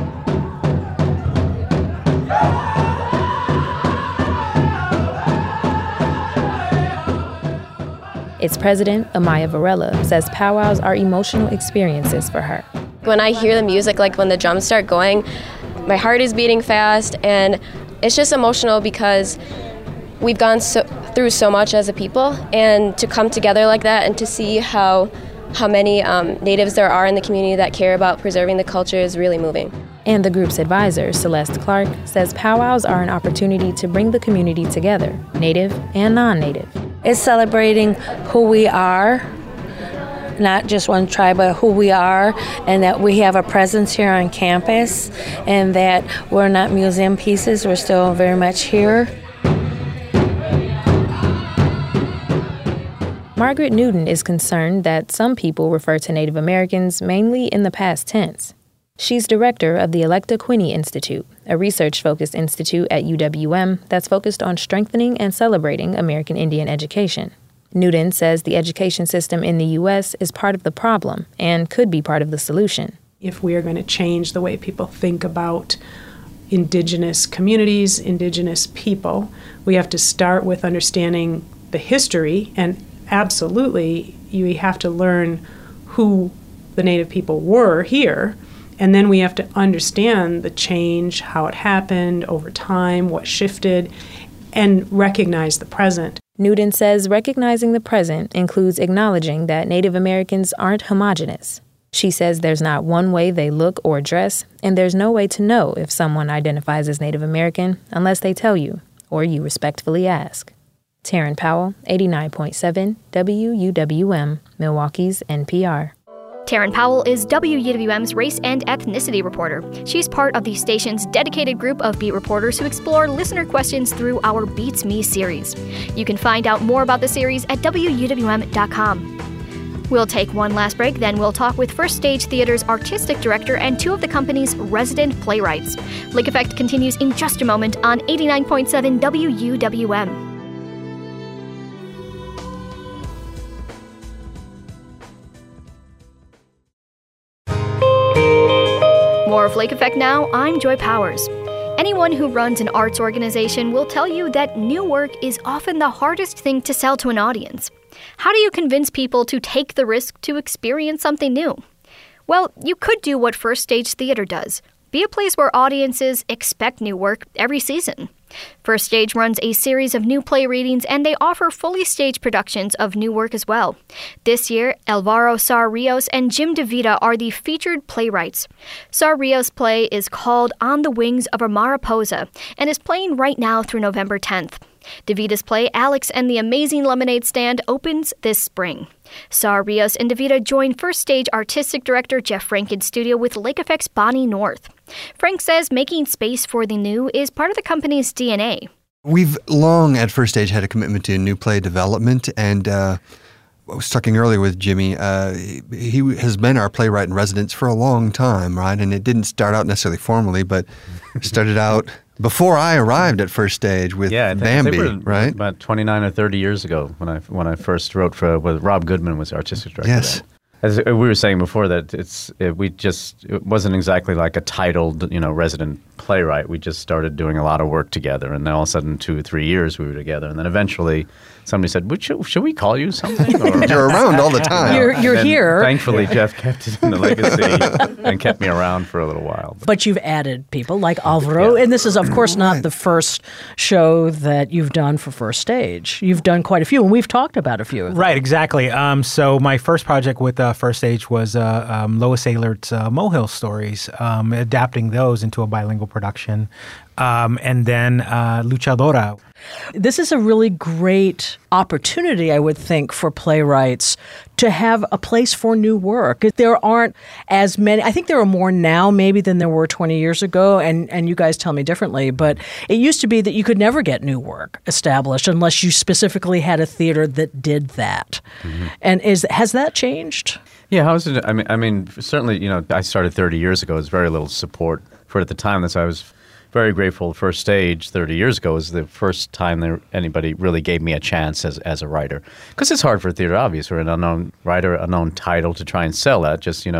Its president, Amaya Varela, says powwows are emotional experiences for her. When I hear the music, like when the drums start going, my heart is beating fast, and it's just emotional because we've gone through so much as a people, and to come together like that and to see how many natives there are in the community that care about preserving the culture is really moving. And the group's advisor, Celeste Clark, says powwows are an opportunity to bring the community together, native and non-native. It's celebrating who we are, not just one tribe, but who we are, and that we have a presence here on campus, and that we're not museum pieces, we're still very much here. Margaret Newton is concerned that some people refer to Native Americans mainly in the past tense. She's director of the Electa Quinney Institute, a research-focused institute at UWM that's focused on strengthening and celebrating American Indian education. Newton says the education system in the U.S. is part of the problem and could be part of the solution. If we are going to change the way people think about indigenous communities, indigenous people, we have to start with understanding the history, and absolutely you have to learn who the Native people were here. And then we have to understand the change, how it happened over time, what shifted, and recognize the present. Newton says recognizing the present includes acknowledging that Native Americans aren't homogenous. She says there's not one way they look or dress, and there's no way to know if someone identifies as Native American unless they tell you, or you respectfully ask. Taryn Powell, 89.7 WUWM, Milwaukee's NPR. Taryn Powell is WUWM's race and ethnicity reporter. She's part of the station's dedicated group of beat reporters who explore listener questions through our Beats Me series. You can find out more about the series at WUWM.com. We'll take one last break, then we'll talk with First Stage Theater's artistic director and two of the company's resident playwrights. Lake Effect continues in just a moment on 89.7 WUWM. More of Lake Effect now, I'm Joy Powers. Anyone who runs an arts organization will tell you that new work is often the hardest thing to sell to an audience. How do you convince people to take the risk to experience something new? Well, you could do what First Stage Theater does. Be a place where audiences expect new work every season. First Stage runs a series of new play readings, and they offer fully staged productions of new work as well. This year, Alvaro Sar Rios and Jim DeVita are the featured playwrights. Sar Rios' play is called On the Wings of a Mariposa and is playing right now through November 10th. DeVita's play, Alex and the Amazing Lemonade Stand, opens this spring. Sar Rios and DeVita join First Stage artistic director Jeff Frank in studio with Lake Effect's Bonnie North. Frank says making space for the new is part of the company's DNA. We've long at First Stage had a commitment to new play development, and I was talking earlier with Jimmy. He has been our playwright in residence for a long time, right? And it didn't start out necessarily formally, but started out before I arrived at First Stage with Bambi, right? About 29 or 30 years ago when I first wrote for Rob Goodman was the artistic director. Yes. Then. As we were saying before, that it wasn't exactly like a titled, resident playwright. We just started doing a lot of work together, and then all of a sudden, 2 or 3 years we were together, and then eventually somebody said, should we call you something? Or, You're around all the time. You're here. Thankfully, Jeff kept it in the legacy and kept me around for a little while. But you've added people like Alvaro, and this is, of course, not the first show that you've done for First Stage. You've done quite a few, and we've talked about a few of them. Right, exactly. So my first project with First Stage was Lois Aylert's Mohill Stories, adapting those into a bilingual production. And then Luchadora. This is a really great opportunity, I would think, for playwrights to have a place for new work. There aren't as many. I think there are more now maybe than there were 20 years ago, and you guys tell me differently, but it used to be that you could never get new work established unless you specifically had a theater that did that. Mm-hmm. And has that changed? Yeah, how is it? I mean, certainly, I started 30 years ago. There's very little support for it at the time. That's why I was very grateful. First Stage 30 years ago was the first time anybody really gave me a chance as a writer. Because it's hard for theater, obviously, for an unknown writer, unknown title to try and sell at, just, in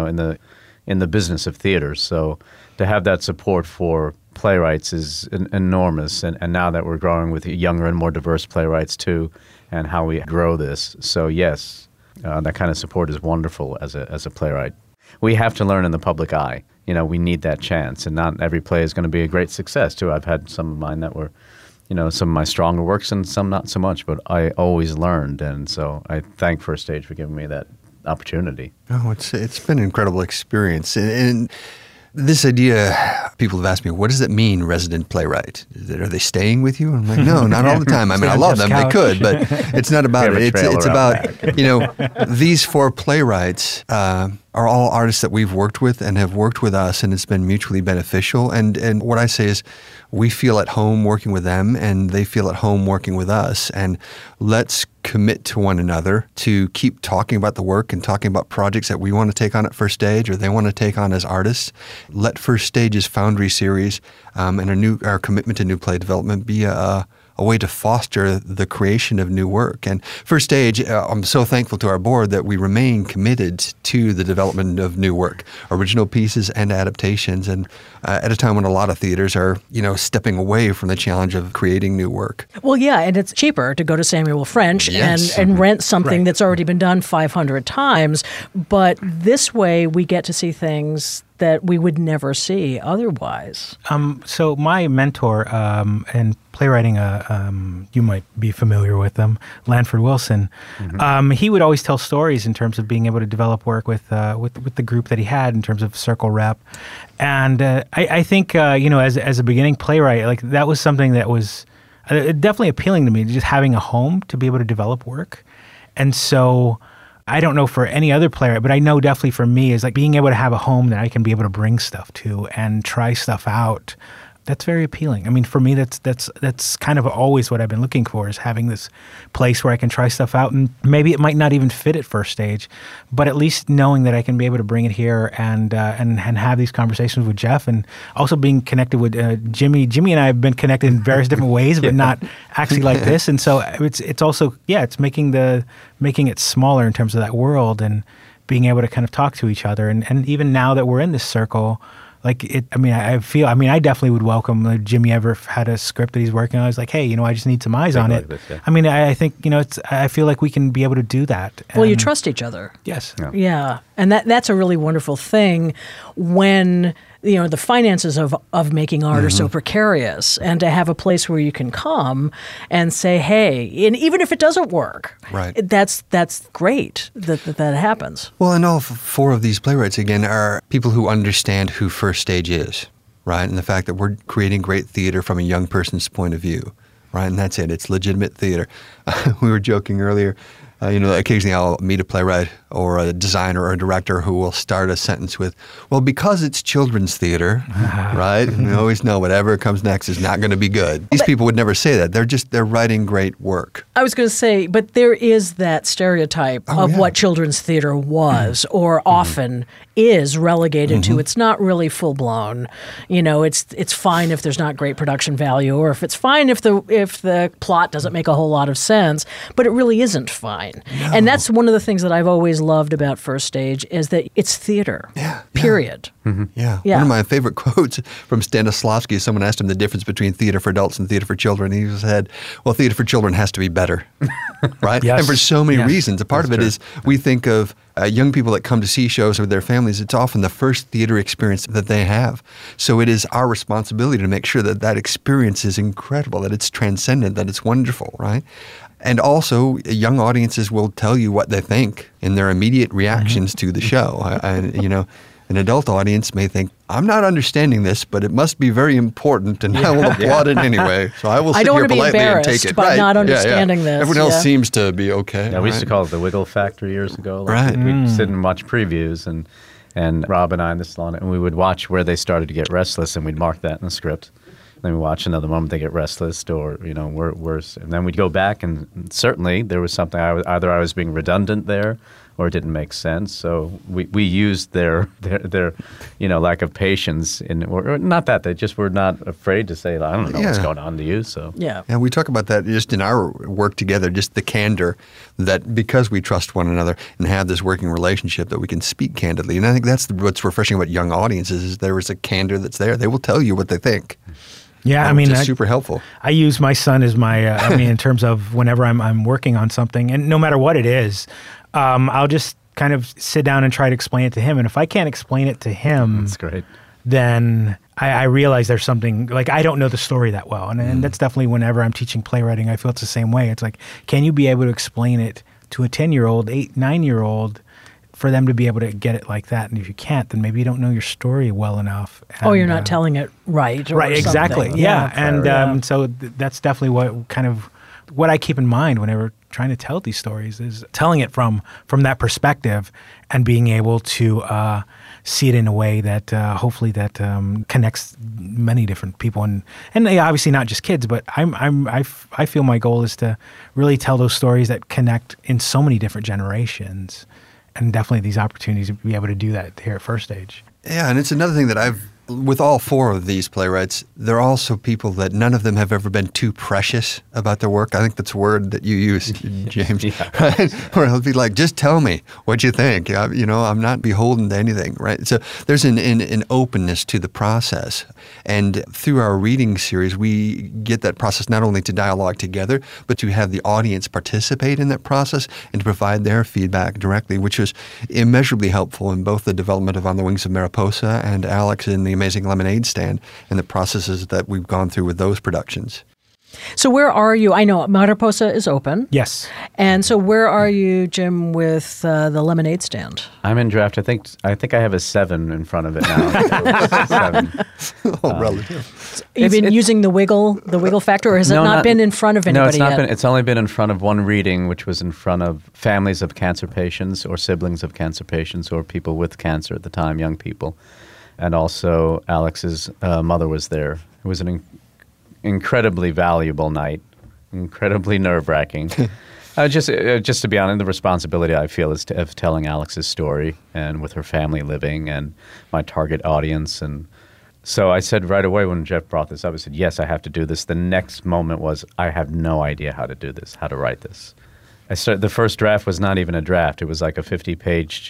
the business of theater. So to have that support for playwrights is enormous. And now that we're growing with younger and more diverse playwrights too, and how we grow this. So yes, that kind of support is wonderful as a playwright. We have to learn in the public eye. We need that chance, and not every play is going to be a great success, too. I've had some of mine that were, some of my stronger works and some not so much, but I always learned, and so I thank First Stage for giving me that opportunity. Oh, it's been an incredible experience. And this idea, people have asked me, what does it mean, resident playwright? Are they staying with you? I'm like, no, not all the time. I mean, I love them. They could, but it's not about it. It's about, these four playwrights are all artists that we've worked with and have worked with us, and it's been mutually beneficial. And what I say is we feel at home working with them, and they feel at home working with us. And let's commit to one another to keep talking about the work and talking about projects that we want to take on at First Stage or they want to take on as artists. Let First Stage's Foundry series and our commitment to new play development be a way to foster the creation of new work. And First Stage, I'm so thankful to our board that we remain committed to the development of new work, original pieces and adaptations, and at a time when a lot of theaters are, stepping away from the challenge of creating new work. Well, yeah, and it's cheaper to go to Samuel French Yes. and rent something that's already been done 500 times, but this way we get to see things that we would never see otherwise. So my mentor in playwriting, you might be familiar with them, Lanford Wilson. Mm-hmm. He would always tell stories in terms of being able to develop work with the group that he had in terms of circle rep, and I think as a beginning playwright, like that was something that was definitely appealing to me, just having a home to be able to develop work, and so. I don't know for any other player, but I know definitely for me is like being able to have a home that I can be able to bring stuff to and try stuff out. That's very appealing. I mean, for me, that's kind of always what I've been looking for, is having this place where I can try stuff out, and maybe it might not even fit at First Stage, but at least knowing that I can be able to bring it here and have these conversations with Jeff, and also being connected with Jimmy. Jimmy and I have been connected in various different ways, but not actually like this. And so it's also it's making it smaller in terms of that world and being able to kind of talk to each other, and even now that we're in this circle. I definitely would welcome if Jimmy ever had a script that he's working on. I was like, hey, I just need some eyes on it. I think, I feel like we can be able to do that. Well, you trust each other. Yes. Yeah. And that's a really wonderful thing when, the finances of making art are so precarious, and to have a place where you can come and say, hey, and even if it doesn't work, right. That's great that happens. Well, and all four of these playwrights, again, are people who understand who First Stage is, right? And the fact that we're creating great theater from a young person's point of view, right? And that's it. It's legitimate theater. We were joking earlier. Occasionally I'll meet a playwright or a designer or a director who will start a sentence with, well, because it's children's theater, right? And we always know whatever comes next is not going to be good. These people would never say that. They're writing great work. I was going to say, but there is that stereotype of what children's theater was or often is relegated to. It's not really full blown. It's fine if there's not great production value, or if it's fine if the plot doesn't make a whole lot of sense, but it really isn't fine. No. And that's one of the things that I've always loved about First Stage is that it's theater. Yeah. Period. Mm-hmm. Yeah. One of my favorite quotes from Stanislavski is someone asked him the difference between theater for adults and theater for children. He said, well, theater for children has to be better, right? Yes. And for so many reasons. A part of it is we think of young people that come to see shows with their families. It's often the first theater experience that they have. So it is our responsibility to make sure that experience is incredible, that it's transcendent, that it's wonderful, right? And also, young audiences will tell you what they think in their immediate reactions to the show. An adult audience may think, I'm not understanding this, but it must be very important, and I will applaud it anyway. So I will sit here politely and take it. By not understanding this. Everyone else seems to be okay. Yeah, we used to call it the Wiggle Factor years ago. We'd sit and watch previews, and Rob and I in the salon, and we would watch where they started to get restless, and we'd mark that in the script. Then we watch another moment they get restless, or worse, and then we'd go back, and certainly there was something. Either I was being redundant there, or it didn't make sense. So we used their lack of patience or not that they just were not afraid to say, I don't know what's going on to you. So and we talk about that just in our work together, just the candor that because we trust one another and have this working relationship that we can speak candidly. And I think that's what's refreshing about young audiences is there is a candor that's there. They will tell you what they think. Yeah, I mean, it's super helpful. I use my son as my, in terms of whenever I'm working on something, and no matter what it is, I'll just kind of sit down and try to explain it to him. And if I can't explain it to him, that's great. Then I realize there's something, like I don't know the story that well. And that's definitely whenever I'm teaching playwriting, I feel it's the same way. It's like, can you be able to explain it to a 10-year-old, 8, 9-year-old, for them to be able to get it like that? And if you can't, then maybe you don't know your story well enough. And, you're not telling it right. Or right, exactly. Something. Yeah. And so that's definitely what I keep in mind whenever trying to tell these stories is telling it from that perspective and being able to see it in a way that hopefully that connects many different people and obviously not just kids, but I feel my goal is to really tell those stories that connect in so many different generations, and definitely these opportunities to be able to do that here at First Stage. Yeah, and it's another thing that with all 4 of these playwrights, they're also people that none of them have ever been too precious about their work. I think that's a word that you use, James. Right? Where it'll be like, just tell me what you think. I'm not beholden to anything, right? So there's an openness to the process. And through our reading series, we get that process not only to dialogue together, but to have the audience participate in that process and to provide their feedback directly, which was immeasurably helpful in both the development of On the Wings of Mariposa and Alex in the Amazing Lemonade Stand and the processes that we've gone through with those productions. So where are you? I know Mariposa is open. Yes. And so where are you, Jim, with the Lemonade Stand? I'm in draft. I think I have a 7 in front of it now. 7. Relative. You've been using the wiggle factor, or has it not been in front of anybody No, it's not yet? It's only been in front of one reading, which was in front of families of cancer patients or siblings of cancer patients or people with cancer at the time, young people. And also Alex's mother was there. It was an incredibly valuable night, incredibly nerve-wracking. Just to be honest, the responsibility I feel is of telling Alex's story and with her family living and my target audience. And so I said right away when Jeff brought this up, I said, yes, I have to do this. The next moment was, I have no idea how to do this, how to write this. The first draft was not even a draft. It was like a 50-page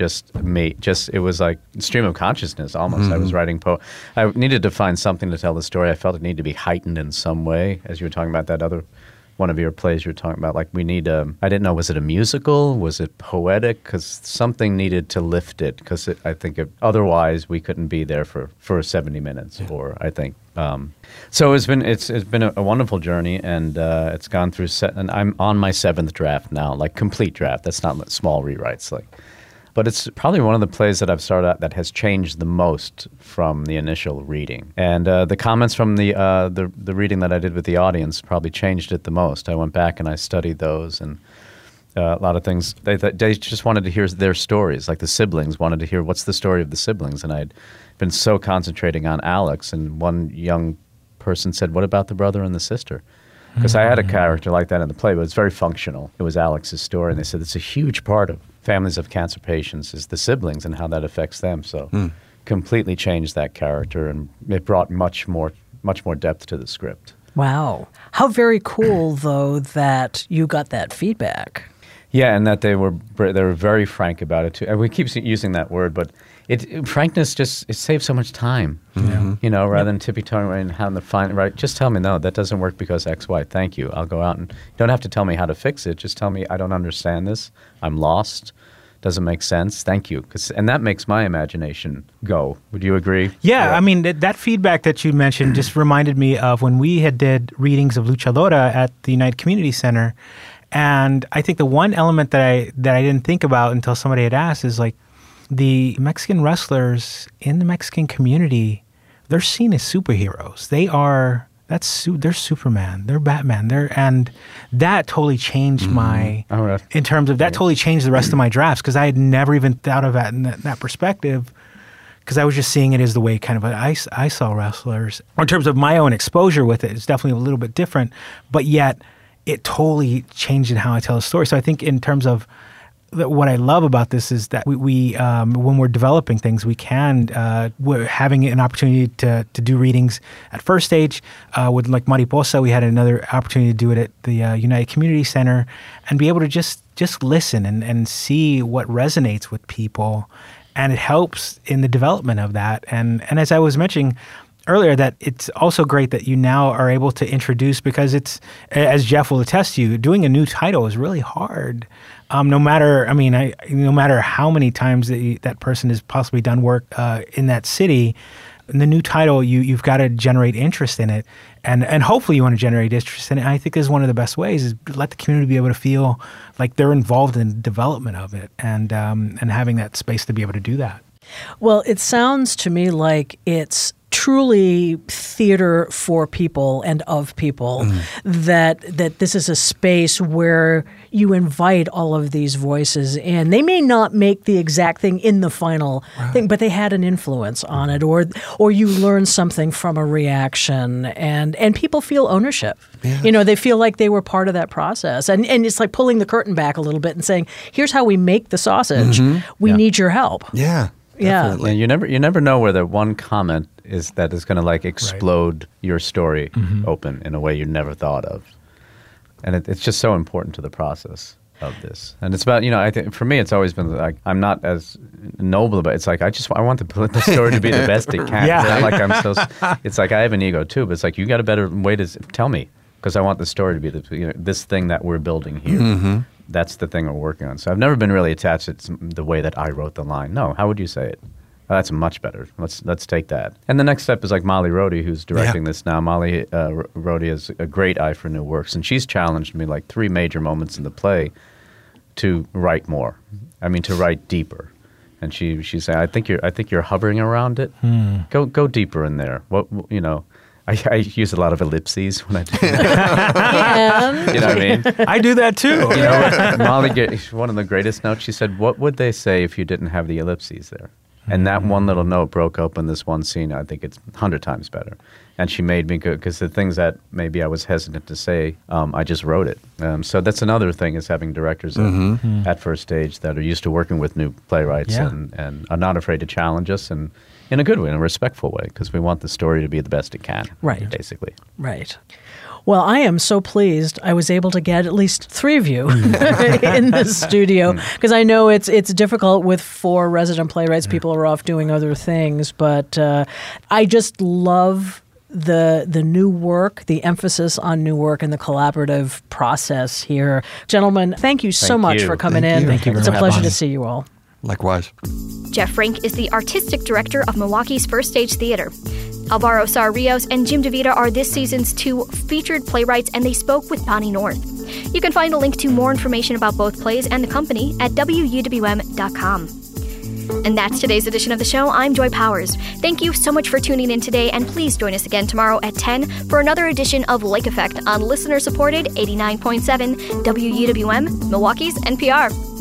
it was like stream of consciousness almost. Mm-hmm. I was writing I needed to find something to tell the story. I felt it needed to be heightened in some way, as you were talking about that other one of your plays you were talking about. Like we need I didn't know, was it a musical? Was it poetic? Because something needed to lift it, because I think otherwise we couldn't be there for 70 minutes or I think. So it's been a wonderful journey, and it's gone through and I'm on my 7th draft now, like complete draft. That's not small rewrites, but it's probably one of the plays that I've started out that has changed the most from the initial reading. And the comments from the reading that I did with the audience probably changed it the most. I went back and I studied those, and a lot of things they just wanted to hear their stories. Like the siblings wanted to hear, what's the story of the siblings, and I'd been so concentrating on Alex, and one young person said, what about the brother and the sister? Because I had a character like that in the play, but it's very functional. It was Alex's story, and they said it's a huge part of families of cancer patients is the siblings and how that affects them. So completely changed that character, and it brought much more depth to the script. Wow. How very cool, though, that you got that feedback. Yeah, and that they were very frank about it, too. And we keep using that word, but frankness it saves so much time, rather than tippy-toeing and having to find right. Just tell me, no, that doesn't work because X, Y. Thank you. I'll go out, and you don't have to tell me how to fix it. Just tell me I don't understand this. I'm lost. Doesn't make sense. Thank you. And that makes my imagination go. Would you agree? Yeah, I mean, that feedback that you mentioned just reminded me of when we did readings of Luchadora at the United Community Center. And I think the one element that I didn't think about until somebody had asked is like the Mexican wrestlers in the Mexican community, they're seen as superheroes. They're Superman, they're Batman, and that totally changed totally changed the rest of my drafts, because I had never even thought of that in that perspective, because I was just seeing it as the way kind of I saw wrestlers. In terms of my own exposure with it, it's definitely a little bit different, but yet it totally changed in how I tell a story. So I think in terms of what I love about this is that we when we're developing things, we're having an opportunity to do readings at First Stage with like Mariposa. We had another opportunity to do it at the United Community Center and be able to just listen and see what resonates with people. And it helps in the development of that. And as I was mentioning earlier, that it's also great that you now are able to introduce, because it's, as Jeff will attest to you, doing a new title is really hard. No matter how many times that person has possibly done work in that city, in the new title, you've got to generate interest in it. And hopefully you want to generate interest in it. And I think this is one of the best ways, is let the community be able to feel like they're involved in the development of it, and having that space to be able to do that. Well, it sounds to me like it's truly theater for people and of people, that this is a space where you invite all of these voices in. They may not make the exact thing in the final thing, but they had an influence on it, or you learn something from a reaction, and people feel ownership. Yeah. They feel like they were part of that process. And it's like pulling the curtain back a little bit and saying, here's how we make the sausage. We need your help. Yeah. Definitely. Yeah, you never know whether one comment is going to like explode your story open in a way you never thought of, and it's just so important to the process of this. And it's about, I think for me it's always been like, I'm not as noble, but it's like I want the story to be the best it can. Yeah. It's like I have an ego too, but it's like you got a better way to tell me, because I want the story to be this thing that we're building here. That's the thing we're working on. So I've never been really attached to the way that I wrote the line. No, how would you say it? Oh, that's much better. Let's take that. And the next step is like Molly Rohde, who's directing this now. Molly Rohde has a great eye for new works, and she's challenged me like 3 major moments in the play to write more. To write deeper. And she's saying, I think you're hovering around it. Go deeper in there. I use a lot of ellipses when I do that. You know what I mean? I do that too. Molly gave one of the greatest notes. She said, what would they say if you didn't have the ellipses there? And that one little note broke open this one scene. I think it's 100 times better. And she made me go, because the things that maybe I was hesitant to say, I just wrote it. So that's another thing, is having directors at First Stage that are used to working with new playwrights and are not afraid to challenge us, and in a good way, in a respectful way, because we want the story to be the best it can, basically. Right. Well, I am so pleased I was able to get at least 3 of you in the studio, because I know it's difficult with 4 resident playwrights. People are off doing other things, but I just love the new work, the emphasis on new work, and the collaborative process here. Gentlemen, thank you so much for coming in. Thank you. It's a pleasure to see you all. Likewise. Jeff Frank is the artistic director of Milwaukee's First Stage Theater. Alvaro Sar-Rios and Jim DeVita are this season's 2 featured playwrights, and they spoke with Bonnie North. You can find a link to more information about both plays and the company at wuwm.com. And that's today's edition of the show. I'm Joy Powers. Thank you so much for tuning in today, and please join us again tomorrow at 10 for another edition of Lake Effect on listener-supported 89.7 WUWM, Milwaukee's NPR.